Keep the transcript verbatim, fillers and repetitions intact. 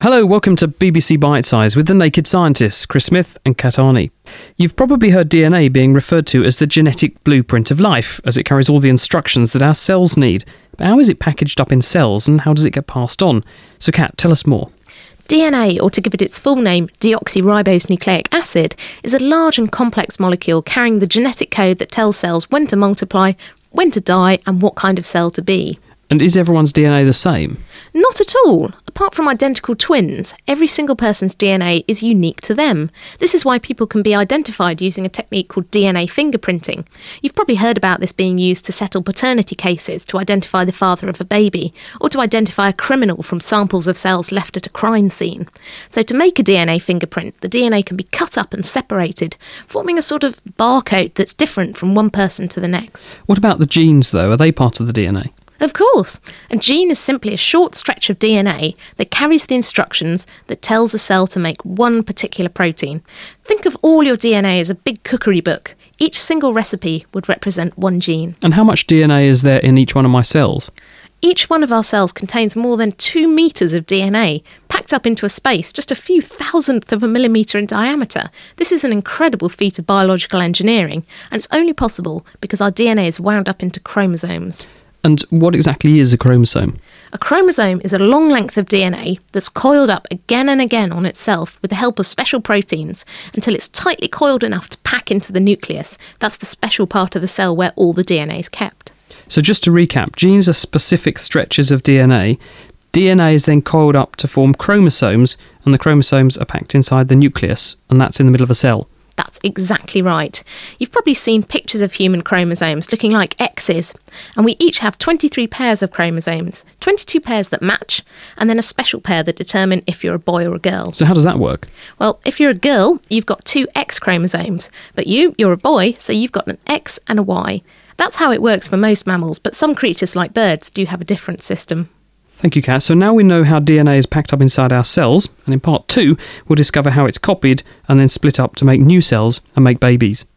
Hello, welcome to B B C Bite Size with the Naked Scientists, Chris Smith and Kat Arney. You've probably heard D N A being referred to as the genetic blueprint of life, as it carries all the instructions that our cells need. But how is it packaged up in cells and how does it get passed on? So Kat, tell us more. D N A, or to give it its full name, deoxyribonucleic acid, is a large and complex molecule carrying the genetic code that tells cells when to multiply, when to die, and what kind of cell to be. And is everyone's D N A the same? Not at all. Apart from identical twins, every single person's D N A is unique to them. This is why people can be identified using a technique called D N A fingerprinting. You've probably heard about this being used to settle paternity cases, to identify the father of a baby, or to identify a criminal from samples of cells left at a crime scene. So to make a D N A fingerprint, the D N A can be cut up and separated, forming a sort of barcode that's different from one person to the next. What about the genes, though? Are they part of the D N A? Of course. A gene is simply a short stretch of D N A that carries the instructions that tells a cell to make one particular protein. Think of all your D N A as a big cookery book. Each single recipe would represent one gene. And how much D N A is there in each one of my cells? Each one of our cells contains more than two metres of D N A, packed up into a space just a few thousandth of a millimetre in diameter. This is an incredible feat of biological engineering, and it's only possible because our D N A is wound up into chromosomes. And what exactly is a chromosome? A chromosome is a long length of D N A that's coiled up again and again on itself with the help of special proteins until it's tightly coiled enough to pack into the nucleus. That's the special part of the cell where all the D N A is kept. So just to recap, genes are specific stretches of D N A. D N A is then coiled up to form chromosomes, and the chromosomes are packed inside the nucleus, and that's in the middle of a cell. That's exactly right. You've probably seen pictures of human chromosomes looking like X's, and we each have twenty-three pairs of chromosomes, twenty-two pairs that match, and then a special pair that determine if you're a boy or a girl. So how does that work? Well, if you're a girl, you've got two X chromosomes, but you, you're a boy, so you've got an X and a Y. That's how it works for most mammals, but some creatures like birds do have a different system. Thank you, Kat. So now we know how D N A is packed up inside our cells, and in part two, we'll discover how it's copied and then split up to make new cells and make babies.